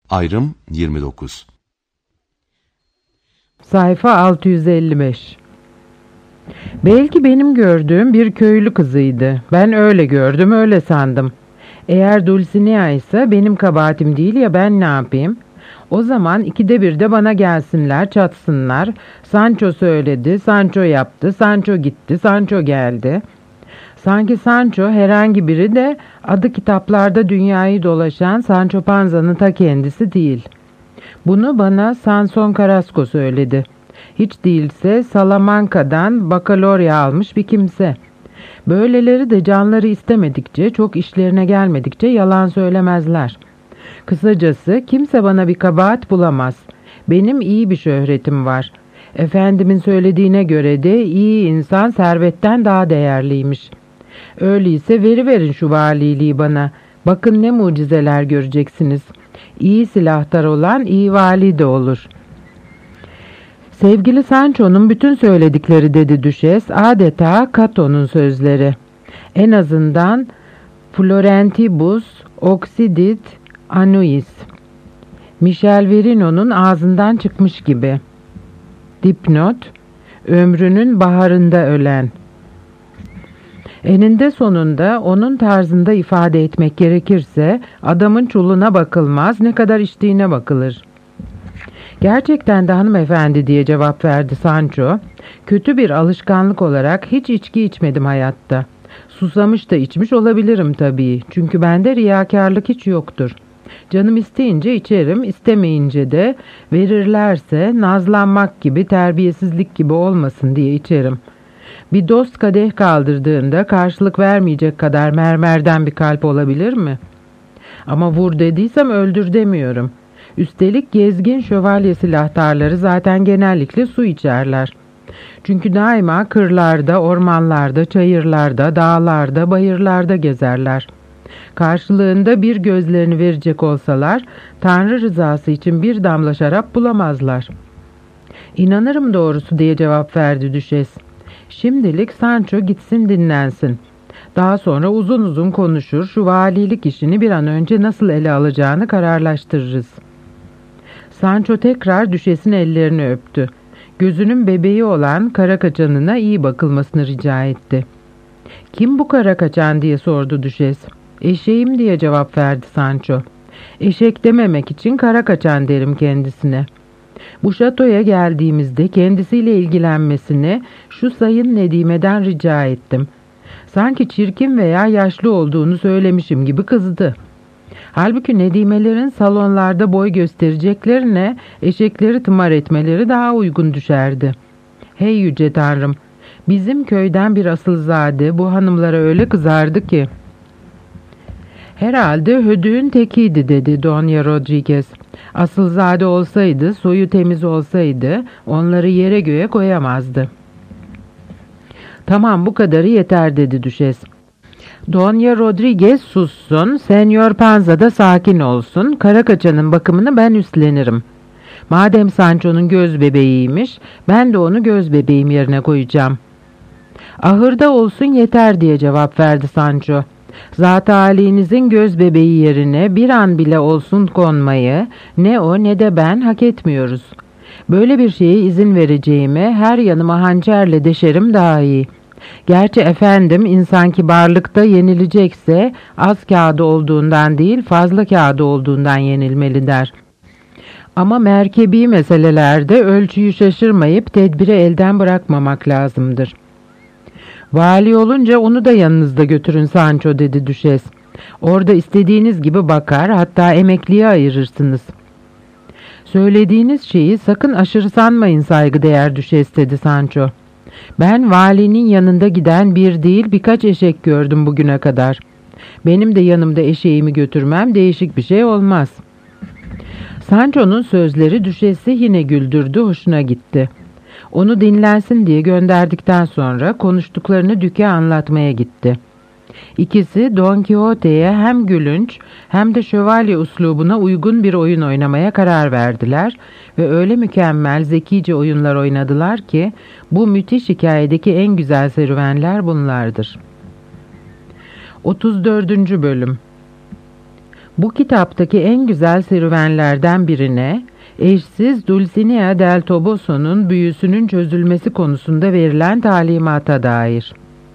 Ayrım 29. Sayfa 655. Belki benim gördüğüm bir köylü kızıydı. Ben öyle gördüm, öyle sandım. Eğer Dulcinea ise benim kabahatim değil ya, ben ne yapayım? O zaman ikide bir de bana gelsinler, çatsınlar. Sancho söyledi, Sancho yaptı, Sancho gitti, Sancho geldi. Sanki Sancho herhangi biri de adı kitaplarda dünyayı dolaşan Sancho Panza'nın ta kendisi değil. Bunu bana Sanson Carrasco söyledi. Hiç değilse Salamanca'dan bakalorya almış bir kimse. Böyleleri de canları istemedikçe, çok işlerine gelmedikçe yalan söylemezler. Kısacası kimse bana bir kabahat bulamaz. Benim iyi bir şöhretim var. Efendimin söylediğine göre de iyi insan servetten daha değerliymiş. Öyleyse veriverin şu valiliği bana. Bakın ne mucizeler göreceksiniz. İyi silahtar olan iyi vali de olur. Sevgili Sancho'nun bütün söyledikleri, dedi Düşes, adeta Cato'nun sözleri. En azından Florentibus occidit annuis. Michel Verino'nun ağzından çıkmış gibi. Dipnot, ömrünün baharında ölen. Eninde sonunda onun tarzında ifade etmek gerekirse adamın çuluna bakılmaz, ne kadar içtiğine bakılır. Gerçekten de hanımefendi, diye cevap verdi Sancho. Kötü bir alışkanlık olarak hiç içki içmedim hayatta. Susamış da içmiş olabilirim tabii. Çünkü bende riyakarlık hiç yoktur. Canım isteyince içerim, istemeyince de verirlerse nazlanmak gibi, terbiyesizlik gibi olmasın diye içerim. Bir dost kadeh kaldırdığında karşılık vermeyecek kadar mermerden bir kalp olabilir mi? Ama vur dediysem öldür demiyorum. Üstelik gezgin şövalye silahtarları zaten genellikle su içerler. Çünkü daima kırlarda, ormanlarda, çayırlarda, dağlarda, bayırlarda gezerler. Karşılığında bir gözlerini verecek olsalar, Tanrı rızası için bir damla şarap bulamazlar. İnanırım doğrusu, diye cevap verdi Düşes. Şimdilik Sancho gitsin, dinlensin. Daha sonra uzun uzun konuşur, şu valilik işini bir an önce nasıl ele alacağını kararlaştırırız. Sancho tekrar Düşes'in ellerini öptü. Gözünün bebeği olan kara kaçanına iyi bakılmasını rica etti. Kim bu kara kaçan, diye sordu Düşes. Eşeğim, diye cevap verdi Sancho. Eşek dememek için kara kaçan derim kendisine. Bu şatoya geldiğimizde kendisiyle ilgilenmesini şu Sayın Nedime'den rica ettim. Sanki çirkin veya yaşlı olduğunu söylemişim gibi kızdı. Halbuki Nedimelerin salonlarda boy göstereceklerine eşekleri tımar etmeleri daha uygun düşerdi. Hey yüce Tanrım, bizim köyden bir asılzade bu hanımlara öyle kızardı ki. Herhalde hödüğün tekiydi, dedi Donya Rodriguez. Asılzade olsaydı, soyu temiz olsaydı onları yere göğe koyamazdı. Tamam, bu kadarı yeter, dedi Düşes. Donya Rodriguez sussun, Senyor Panza da sakin olsun, kara kaçanın bakımını ben üstlenirim. Madem Sancho'nun göz bebeğiymiş, ben de onu göz bebeğim yerine koyacağım. Ahırda olsun yeter, diye cevap verdi Sancho. Zat-ı âlinizin göz bebeği yerine bir an bile olsun konmayı ne o ne de ben hak etmiyoruz. Böyle bir şeye izin vereceğime her yanıma hançerle deşerim daha iyi. Gerçi efendim, insan kibarlıkta yenilecekse az kağıdı olduğundan değil fazla kağıdı olduğundan yenilmeli der. Ama merkebi meselelerde ölçüyü şaşırmayıp tedbiri elden bırakmamak lazımdır. Vali olunca onu da yanınızda götürün Sancho, dedi Düşes. Orada istediğiniz gibi bakar, hatta emekliye ayırırsınız. Söylediğiniz şeyi sakın aşırı sanmayın saygıdeğer Düşes, dedi Sancho. Ben valinin yanında giden bir değil birkaç eşek gördüm bugüne kadar. Benim de yanımda eşeğimi götürmem değişik bir şey olmaz. Sancho'nun sözleri Düşes'i yine güldürdü, hoşuna gitti. Onu dinlensin diye gönderdikten sonra konuştuklarını Düke anlatmaya gitti. İkisi Don Quixote'ye hem gülünç hem de şövalye uslubuna uygun bir oyun oynamaya karar verdiler ve öyle mükemmel, zekice oyunlar oynadılar ki bu müthiş hikayedeki en güzel serüvenler bunlardır. 34. Bölüm. Bu kitaptaki en güzel serüvenlerden birine eşsiz Dulcinea del Toboso'nun büyüsünün çözülmesi konusunda verilen talimata dair.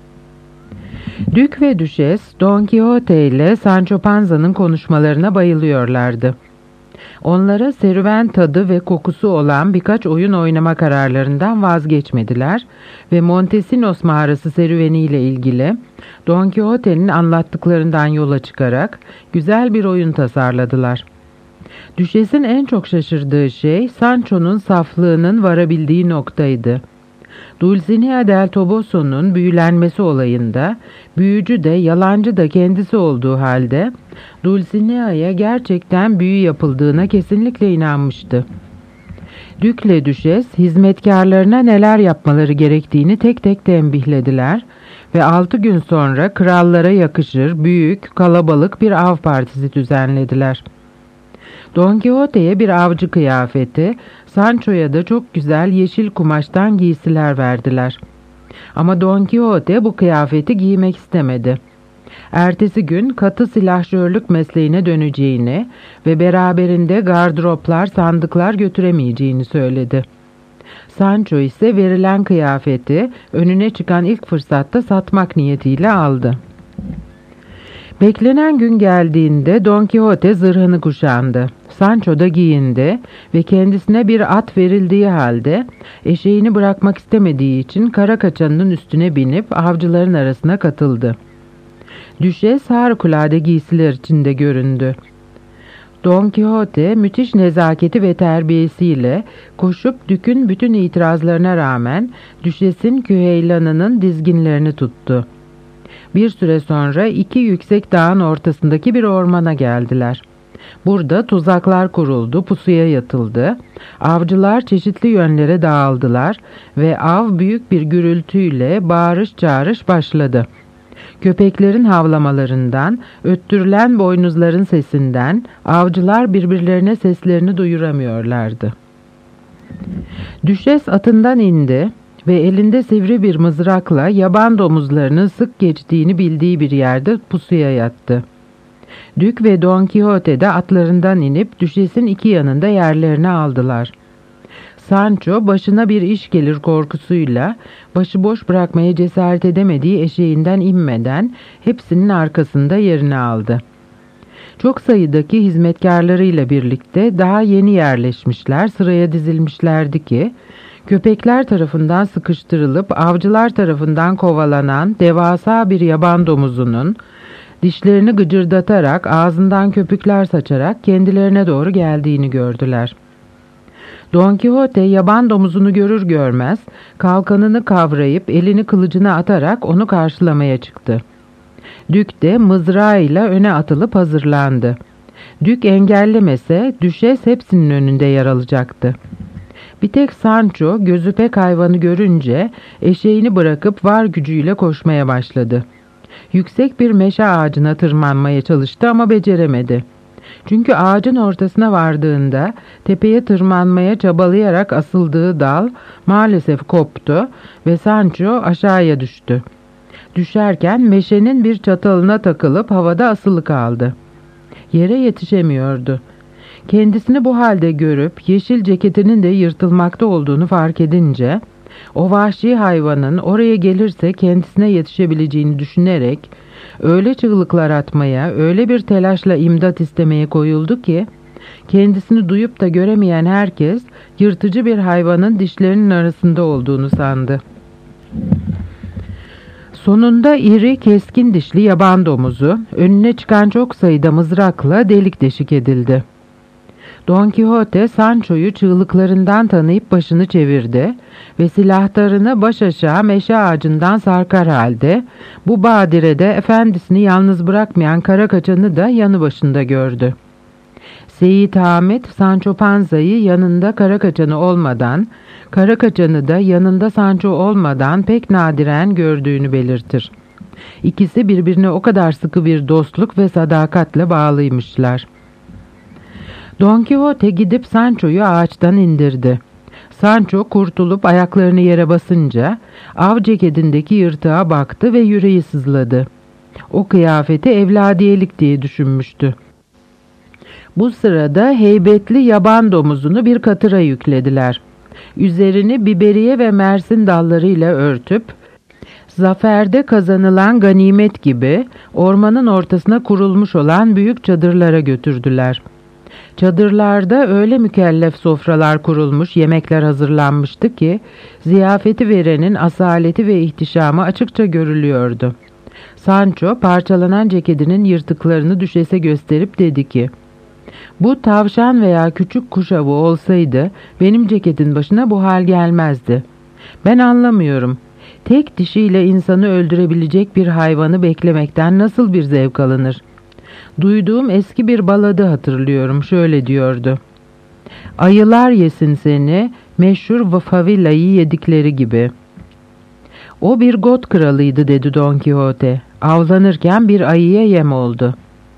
Dük ve Düşes, Don Quixote ile Sancho Panza'nın konuşmalarına bayılıyorlardı. Onlara serüven tadı ve kokusu olan birkaç oyun oynama kararlarından vazgeçmediler ve Montesinos mağarası serüveniyle ilgili Don Quixote'nin anlattıklarından yola çıkarak güzel bir oyun tasarladılar. Düşes'in en çok şaşırdığı şey Sancho'nun saflığının varabildiği noktaydı. Dulcinea del Toboso'nun büyülenmesi olayında büyücü de yalancı da kendisi olduğu halde Dulcinea'ya gerçekten büyü yapıldığına kesinlikle inanmıştı. Dükle Düşes hizmetkarlarına neler yapmaları gerektiğini tek tek tembihlediler ve 6 gün sonra krallara yakışır büyük, kalabalık bir av partisi düzenlediler. Don Quixote'ye bir avcı kıyafeti, Sancho'ya da çok güzel yeşil kumaştan giysiler verdiler. Ama Don Quixote bu kıyafeti giymek istemedi. Ertesi gün katı silahşörlük mesleğine döneceğini ve beraberinde gardıroplar, sandıklar götüremeyeceğini söyledi. Sancho ise verilen kıyafeti önüne çıkan ilk fırsatta satmak niyetiyle aldı. Beklenen gün geldiğinde Don Quixote zırhını kuşandı. Sancho da giyindi ve kendisine bir at verildiği halde eşeğini bırakmak istemediği için kara kaçanının üstüne binip avcıların arasına katıldı. Düşes harikulade giysiler içinde göründü. Don Quixote müthiş nezaketi ve terbiyesiyle koşup Dük'ün bütün itirazlarına rağmen Düşes'in küheylanının dizginlerini tuttu. Bir süre sonra 2 yüksek dağın ortasındaki bir ormana geldiler. Burada tuzaklar kuruldu, pusuya yatıldı. Avcılar çeşitli yönlere dağıldılar ve av büyük bir gürültüyle bağırış çağırış başladı. Köpeklerin havlamalarından, öttürülen boynuzların sesinden avcılar birbirlerine seslerini duyuramıyorlardı. Düşes atından indi ve elinde sivri bir mızrakla yaban domuzlarının sık geçtiğini bildiği bir yerde pusuya yattı. Dük ve Don Quixote de atlarından inip Düşes'in 2 yanında yerlerini aldılar. Sancho başına bir iş gelir korkusuyla başıboş bırakmaya cesaret edemediği eşeğinden inmeden hepsinin arkasında yerini aldı. Çok sayıdaki hizmetkarlarıyla birlikte daha yeni yerleşmişler, sıraya dizilmişlerdi ki köpekler tarafından sıkıştırılıp avcılar tarafından kovalanan devasa bir yaban domuzunun dişlerini gıcırdatarak ağzından köpükler saçarak kendilerine doğru geldiğini gördüler. Don Quixote yaban domuzunu görür görmez kalkanını kavrayıp elini kılıcına atarak onu karşılamaya çıktı. Dük de mızrağıyla öne atılıp hazırlandı. Dük engellemese Düşes hepsinin önünde yer alacaktı. Bir tek Sancho gözü pek hayvanı görünce eşeğini bırakıp var gücüyle koşmaya başladı. Yüksek bir meşe ağacına tırmanmaya çalıştı ama beceremedi. Çünkü ağacın ortasına vardığında tepeye tırmanmaya çabalayarak asıldığı dal maalesef koptu ve Sancho aşağıya düştü. Düşerken meşenin bir çatalına takılıp havada asılı kaldı. Yere yetişemiyordu. Kendisini bu halde görüp yeşil ceketinin de yırtılmakta olduğunu fark edince o vahşi hayvanın oraya gelirse kendisine yetişebileceğini düşünerek öyle çığlıklar atmaya, öyle bir telaşla imdat istemeye koyuldu ki kendisini duyup da göremeyen herkes yırtıcı bir hayvanın dişlerinin arasında olduğunu sandı. Sonunda iri, keskin dişli yaban domuzu önüne çıkan çok sayıda mızrakla delik deşik edildi. Don Quixote Sancho'yu çığlıklarından tanıyıp başını çevirdi ve silahlarını baş aşağı meşe ağacından sarkar halde bu badirede efendisini yalnız bırakmayan kara kaçanı da yanı başında gördü. Seyit Hamit Sancho Panza'yı yanında kara kaçanı olmadan, kara kaçanı da yanında Sancho olmadan pek nadiren gördüğünü belirtir. İkisi birbirine o kadar sıkı bir dostluk ve sadakatle bağlıymışlar. Don Quixote gidip Sancho'yu ağaçtan indirdi. Sancho kurtulup ayaklarını yere basınca av ceketindeki yırtığa baktı ve yüreği sızladı. O kıyafeti evladiyelik diye düşünmüştü. Bu sırada heybetli yaban domuzunu bir katıra yüklediler. Üzerini biberiye ve mersin dallarıyla örtüp, zaferde kazanılan ganimet gibi ormanın ortasına kurulmuş olan büyük çadırlara götürdüler. Çadırlarda öyle mükellef sofralar kurulmuş, yemekler hazırlanmıştı ki, ziyafeti verenin asaleti ve ihtişamı açıkça görülüyordu. Sancho parçalanan ceketinin yırtıklarını düşese gösterip dedi ki, "Bu tavşan veya küçük kuş avı olsaydı benim ceketin başına bu hal gelmezdi. Ben anlamıyorum. Tek dişiyle insanı öldürebilecek bir hayvanı beklemekten nasıl bir zevk alınır? Duyduğum eski bir baladı hatırlıyorum, şöyle diyordu. Ayılar yesin seni, meşhur Favila'yı yedikleri gibi." "O bir got kralıydı," dedi Don Quixote. "Avlanırken bir ayıya yem oldu."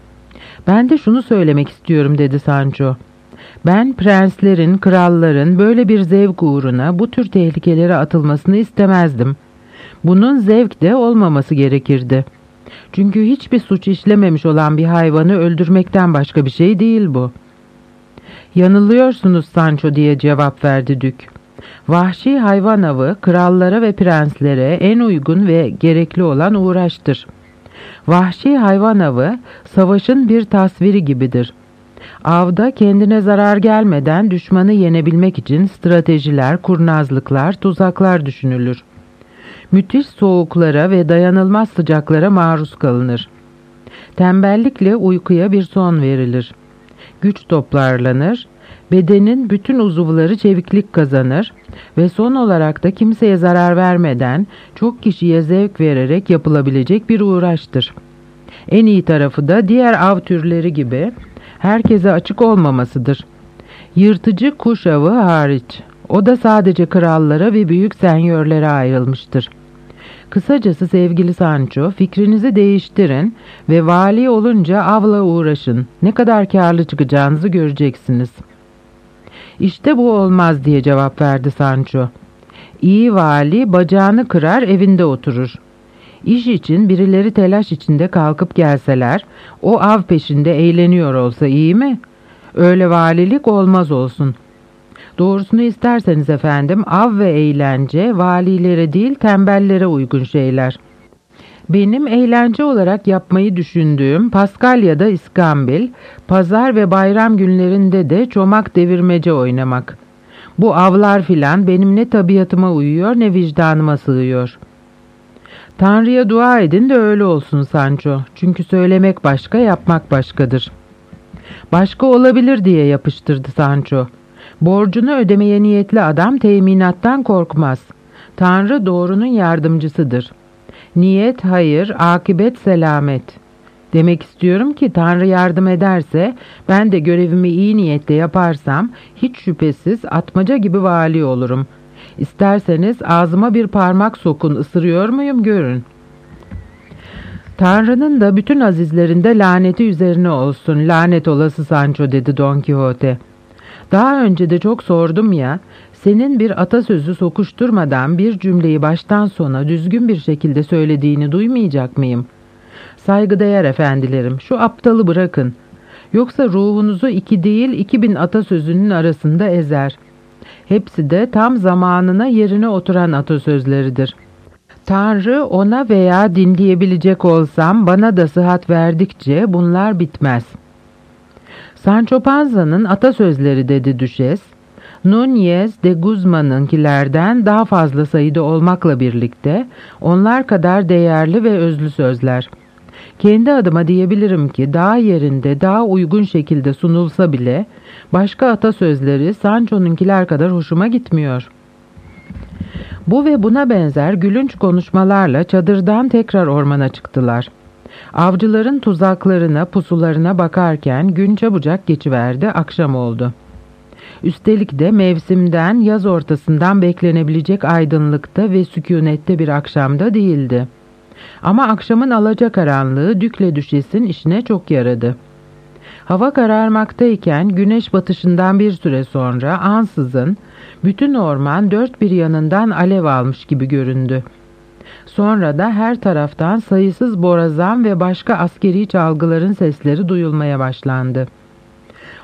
"Ben de şunu söylemek istiyorum," dedi Sancho. "Ben prenslerin, kralların böyle bir zevk uğruna bu tür tehlikelere atılmasını istemezdim. Bunun zevk de olmaması gerekirdi. Çünkü hiçbir suç işlememiş olan bir hayvanı öldürmekten başka bir şey değil bu." "Yanılıyorsunuz Sancho," diye cevap verdi Dük. "Vahşi hayvan avı krallara ve prenslere en uygun ve gerekli olan uğraştır. Vahşi hayvan avı savaşın bir tasviri gibidir. Avda kendine zarar gelmeden düşmanı yenebilmek için stratejiler, kurnazlıklar, tuzaklar düşünülür. Müthiş soğuklara ve dayanılmaz sıcaklara maruz kalınır. Tembellikle uykuya bir son verilir. Güç toparlanır, bedenin bütün uzuvları çeviklik kazanır ve son olarak da kimseye zarar vermeden çok kişiye zevk vererek yapılabilecek bir uğraştır. En iyi tarafı da diğer av türleri gibi herkese açık olmamasıdır. Yırtıcı kuş avı hariç. O da sadece krallara ve büyük senyörlere ayrılmıştır. Kısacası sevgili Sancho, fikrinizi değiştirin ve vali olunca avla uğraşın. Ne kadar kârlı çıkacağınızı göreceksiniz." "İşte bu olmaz," diye cevap verdi Sancho. "İyi vali bacağını kırar, evinde oturur. İş için birileri telaş içinde kalkıp gelseler, o av peşinde eğleniyor olsa iyi mi? Öyle valilik olmaz olsun. Doğrusunu isterseniz efendim, av ve eğlence valilere değil tembellere uygun şeyler. Benim eğlence olarak yapmayı düşündüğüm Paskalya'da iskambil, pazar ve bayram günlerinde de çomak devirmece oynamak. Bu avlar filan benim ne tabiatıma uyuyor ne vicdanıma sığıyor." "Tanrı'ya dua edin de öyle olsun Sancho. Çünkü söylemek başka, yapmak başkadır." "Başka olabilir," diye yapıştırdı Sancho. "Borcunu ödemeye niyetli adam teminattan korkmaz. Tanrı doğrunun yardımcısıdır. Niyet hayır, akibet selamet. Demek istiyorum ki Tanrı yardım ederse, ben de görevimi iyi niyetle yaparsam, hiç şüphesiz atmaca gibi vali olurum. İsterseniz ağzıma bir parmak sokun, ısırıyor muyum görün." "Tanrı'nın da bütün azizlerinde laneti üzerine olsun, lanet olası Sancho," dedi Don Quixote. "Daha önce de çok sordum ya, senin bir atasözü sokuşturmadan bir cümleyi baştan sona düzgün bir şekilde söylediğini duymayacak mıyım? Saygıdeğer efendilerim, şu aptalı bırakın. Yoksa ruhunuzu 2 değil 2000 atasözünün arasında ezer. Hepsi de tam zamanına yerine oturan atasözleridir. Tanrı ona veya dinleyebilecek olsam bana da sıhhat verdikçe bunlar bitmez." "Sancho Panza'nın atasözleri," dedi Düşes, "Núñez de Guzman'ınkilerden daha fazla sayıda olmakla birlikte onlar kadar değerli ve özlü sözler. Kendi adıma diyebilirim ki daha yerinde, daha uygun şekilde sunulsa bile başka atasözleri Sancho'nunkiler kadar hoşuma gitmiyor." Bu ve buna benzer gülünç konuşmalarla çadırdan tekrar ormana çıktılar. Avcıların tuzaklarına, pusularına bakarken gün çabucak geçiverdi, akşam oldu. Üstelik de mevsimden, yaz ortasından beklenebilecek aydınlıkta ve sükûnette bir akşamda değildi. Ama akşamın alacakaranlığı Dükle Düşes'in işine çok yaradı. Hava kararmaktayken güneş batışından bir süre sonra ansızın bütün orman dört bir yanından alev almış gibi göründü. Sonra da her taraftan sayısız borazan ve başka askeri çalgıların sesleri duyulmaya başlandı.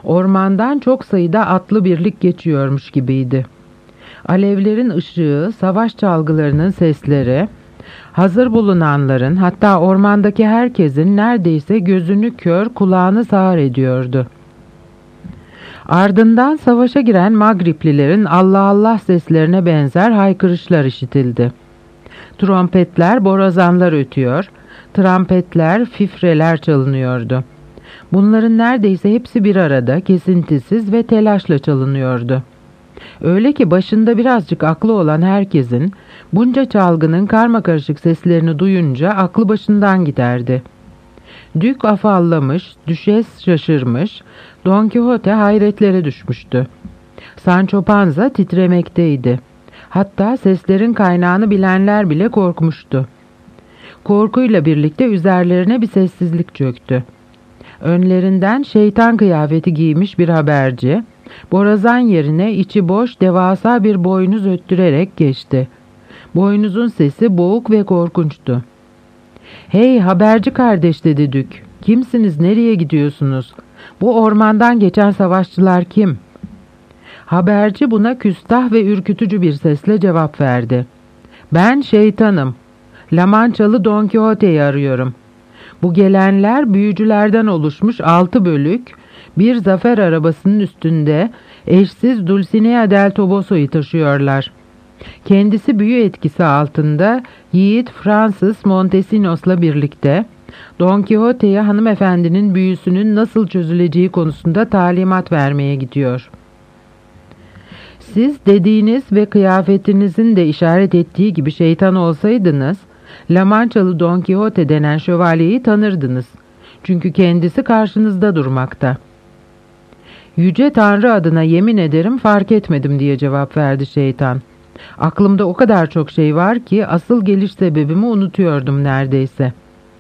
Ormandan çok sayıda atlı birlik geçiyormuş gibiydi. Alevlerin ışığı, savaş çalgılarının sesleri, hazır bulunanların, hatta ormandaki herkesin neredeyse gözünü kör, kulağını sağır ediyordu. Ardından savaşa giren Magriplilerin Allah Allah seslerine benzer haykırışlar işitildi. Trompetler, borazanlar ötüyor, trampetler, fifreler çalınıyordu. Bunların neredeyse hepsi bir arada, kesintisiz ve telaşla çalınıyordu. Öyle ki başında birazcık aklı olan herkesin bunca çalgının karmakarışık seslerini duyunca aklı başından giderdi. Dük afallamış, düşes şaşırmış, Don Quixote hayretlere düşmüştü. Sancho Panza titremekteydi. Hatta seslerin kaynağını bilenler bile korkmuştu. Korkuyla birlikte üzerlerine bir sessizlik çöktü. Önlerinden şeytan kıyafeti giymiş bir haberci, borazan yerine içi boş devasa bir boynuz öttürerek geçti. Boynuzun sesi boğuk ve korkunçtu. "Hey haberci kardeş," dedi Dük. "Kimsiniz, nereye gidiyorsunuz? Bu ormandan geçen savaşçılar kim?" Haberci buna küstah ve ürkütücü bir sesle cevap verdi. "Ben şeytanım. La Manchalı Don Quixote'yi arıyorum. Bu gelenler büyücülerden oluşmuş 6 bölük bir zafer arabasının üstünde eşsiz Dulcinea del Toboso'yu taşıyorlar. Kendisi büyü etkisi altında yiğit Francis Montesinos'la birlikte Don Quixote'ye hanımefendinin büyüsünün nasıl çözüleceği konusunda talimat vermeye gidiyor. Siz dediğiniz ve kıyafetinizin de işaret ettiği gibi şeytan olsaydınız, La Manchalı Don Quixote denen şövalyeyi tanırdınız. Çünkü kendisi karşınızda durmakta." "Yüce Tanrı adına yemin ederim fark etmedim," diye cevap verdi şeytan. "Aklımda o kadar çok şey var ki asıl geliş sebebimi unutuyordum neredeyse."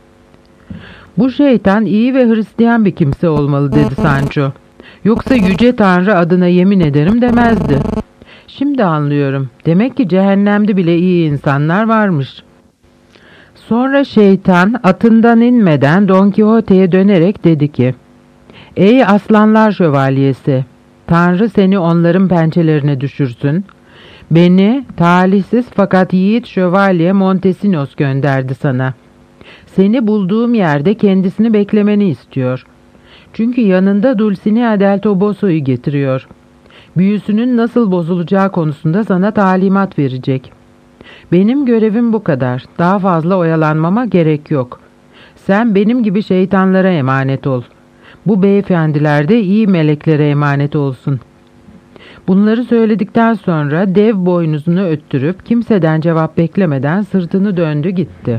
"Bu şeytan iyi ve Hristiyan bir kimse olmalı," dedi Sancho. "Yoksa Yüce Tanrı adına yemin ederim demezdi. Şimdi anlıyorum. Demek ki cehennemde bile iyi insanlar varmış." Sonra şeytan atından inmeden Don Quixote'ye dönerek dedi ki, "Ey aslanlar şövalyesi, Tanrı seni onların pençelerine düşürsün. Beni talihsiz fakat yiğit şövalye Montesinos gönderdi sana. Seni bulduğum yerde kendisini beklemeni istiyor. Çünkü yanında Dulcinea del Toboso'yu getiriyor. Büyüsünün nasıl bozulacağı konusunda sana talimat verecek. Benim görevim bu kadar. Daha fazla oyalanmama gerek yok. Sen benim gibi şeytanlara emanet ol. Bu beyefendiler de iyi meleklere emanet olsun." Bunları söyledikten sonra dev boynuzunu öttürüp kimseden cevap beklemeden sırtını döndü gitti.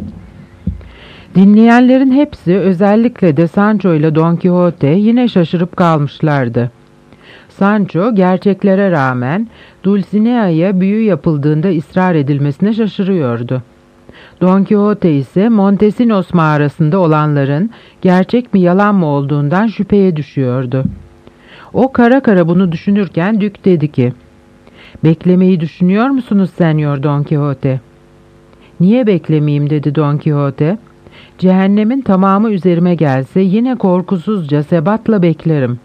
Dinleyenlerin hepsi, özellikle de Sancho ile Don Quixote, yine şaşırıp kalmışlardı. Sancho gerçeklere rağmen Dulcinea'ya büyü yapıldığında ısrar edilmesine şaşırıyordu. Don Quixote ise Montesinos mağarasında olanların gerçek mi yalan mı olduğundan şüpheye düşüyordu. O kara kara bunu düşünürken Dük dedi ki, "Beklemeyi düşünüyor musunuz Senyor Don Quixote?" "Niye beklemeyeyim?" dedi Don Quixote. "Cehennemin tamamı üzerime gelse yine korkusuzca sebatla beklerim."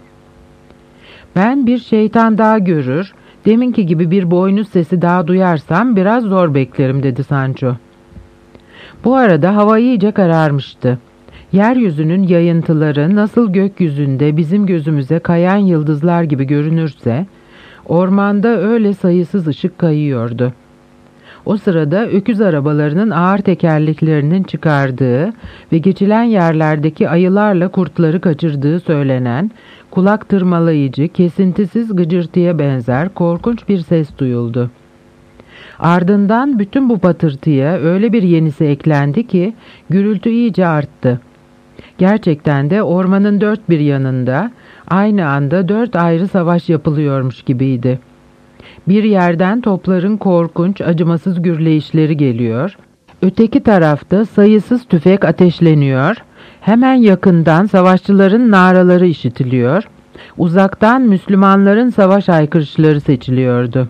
"Ben bir şeytan daha görür, deminki gibi bir boynuz sesi daha duyarsam biraz zor beklerim," dedi Sancho. Bu arada hava iyice kararmıştı. Yeryüzünün yayıntıları nasıl gökyüzünde bizim gözümüze kayan yıldızlar gibi görünürse, ormanda öyle sayısız ışık kayıyordu. O sırada öküz arabalarının ağır tekerleklerinin çıkardığı ve geçilen yerlerdeki ayılarla kurtları kaçırdığı söylenen, kulak tırmalayıcı, kesintisiz gıcırtıya benzer korkunç bir ses duyuldu. Ardından bütün bu patırtıya öyle bir yenisi eklendi ki gürültü iyice arttı. Gerçekten de ormanın dört bir yanında aynı anda 4 ayrı savaş yapılıyormuş gibiydi. Bir yerden topların korkunç, acımasız gürleyişleri geliyor. Öteki tarafta sayısız tüfek ateşleniyor. Hemen yakından savaşçıların naraları işitiliyor. Uzaktan Müslümanların savaş haykırışları seçiliyordu.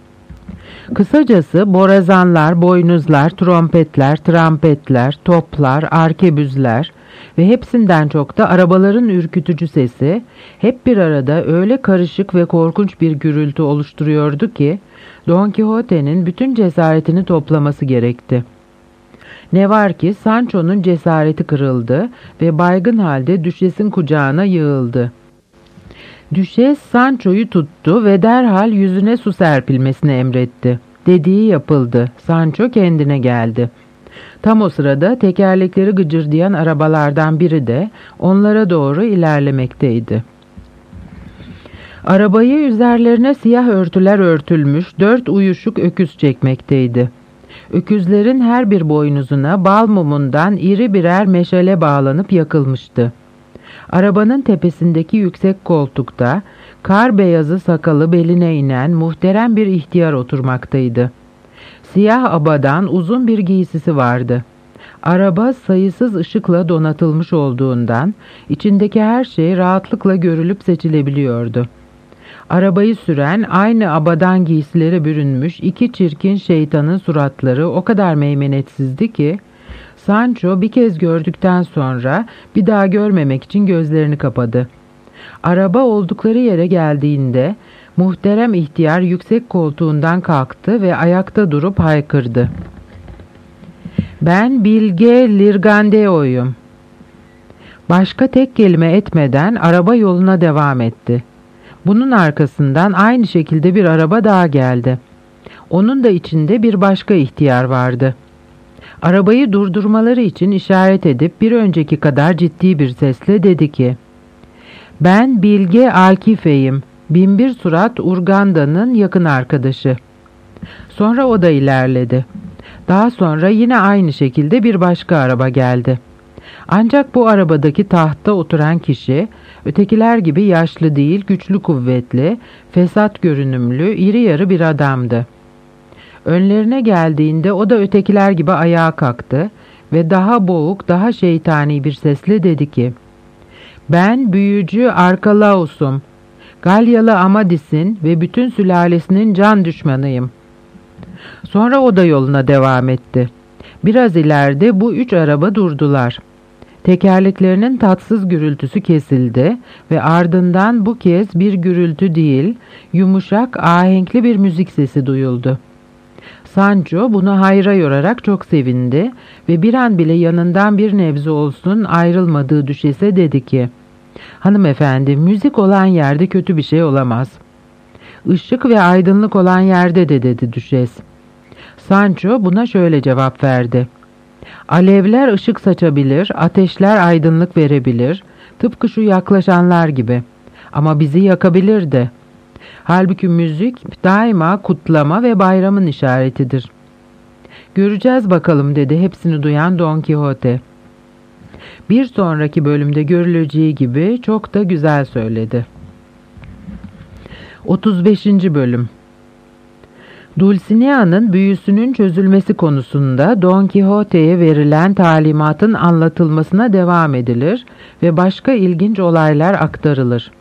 Kısacası borazanlar, boynuzlar, trompetler, trampetler, toplar, arkebüzler ve hepsinden çok da arabaların ürkütücü sesi hep bir arada öyle karışık ve korkunç bir gürültü oluşturuyordu ki Don Quixote'nin bütün cesaretini toplaması gerekti. Ne var ki Sancho'nun cesareti kırıldı ve baygın halde Düşes'in kucağına yığıldı. Düşes Sancho'yu tuttu ve derhal yüzüne su serpilmesini emretti. Dediği yapıldı. Sancho kendine geldi. Tam o sırada tekerlekleri gıcırdayan arabalardan biri de onlara doğru ilerlemekteydi. Arabayı üzerlerine siyah örtüler örtülmüş 4 uyuşuk öküz çekmekteydi. Öküzlerin her bir boynuzuna bal mumundan iri birer meşale bağlanıp yakılmıştı. Arabanın tepesindeki yüksek koltukta kar beyazı sakalı beline inen muhterem bir ihtiyar oturmaktaydı. Siyah abadan uzun bir giysisi vardı. Araba sayısız ışıkla donatılmış olduğundan içindeki her şey rahatlıkla görülüp seçilebiliyordu. Arabayı süren aynı abadan giysilere bürünmüş 2 çirkin şeytanın suratları o kadar meymenetsizdi ki Sancho bir kez gördükten sonra bir daha görmemek için gözlerini kapadı. Araba oldukları yere geldiğinde muhterem ihtiyar yüksek koltuğundan kalktı ve ayakta durup haykırdı. "Ben Bilge Lirgandeo'yum." Başka tek kelime etmeden araba yoluna devam etti. Bunun arkasından aynı şekilde bir araba daha geldi. Onun da içinde bir başka ihtiyar vardı. Arabayı durdurmaları için işaret edip bir önceki kadar ciddi bir sesle dedi ki, "Ben Bilge Akife'yim, Binbir Surat Urganda'nın yakın arkadaşı." Sonra o da ilerledi. Daha sonra yine aynı şekilde bir başka araba geldi. Ancak bu arabadaki tahtta oturan kişi, ötekiler gibi yaşlı değil, güçlü kuvvetli, fesat görünümlü, iri yarı bir adamdı. Önlerine geldiğinde o da ötekiler gibi ayağa kalktı ve daha boğuk, daha şeytani bir sesle dedi ki, "Ben büyücü Arkalaus'um, Galyalı Amadis'in ve bütün sülalesinin can düşmanıyım." Sonra o da yoluna devam etti. Biraz ileride bu 3 araba durdular. Tekerleklerinin tatsız gürültüsü kesildi ve ardından bu kez bir gürültü değil, yumuşak, ahenkli bir müzik sesi duyuldu. Sancho bunu hayra yorarak çok sevindi ve bir an bile yanından bir nebze olsun ayrılmadığı Düşes'e dedi ki, "Hanımefendi, müzik olan yerde kötü bir şey olamaz." "Işık ve aydınlık olan yerde de," dedi Düşes. Sancho buna şöyle cevap verdi. "Alevler ışık saçabilir, ateşler aydınlık verebilir, tıpkı şu yaklaşanlar gibi. Ama bizi yakabilir de. Halbuki müzik daima kutlama ve bayramın işaretidir." "Göreceğiz bakalım," dedi hepsini duyan Don Quixote. Bir sonraki bölümde görüleceği gibi çok da güzel söyledi. 35. Bölüm. Dulcinea'nın büyüsünün çözülmesi konusunda Don Quixote'ye verilen talimatın anlatılmasına devam edilir ve başka ilginç olaylar aktarılır.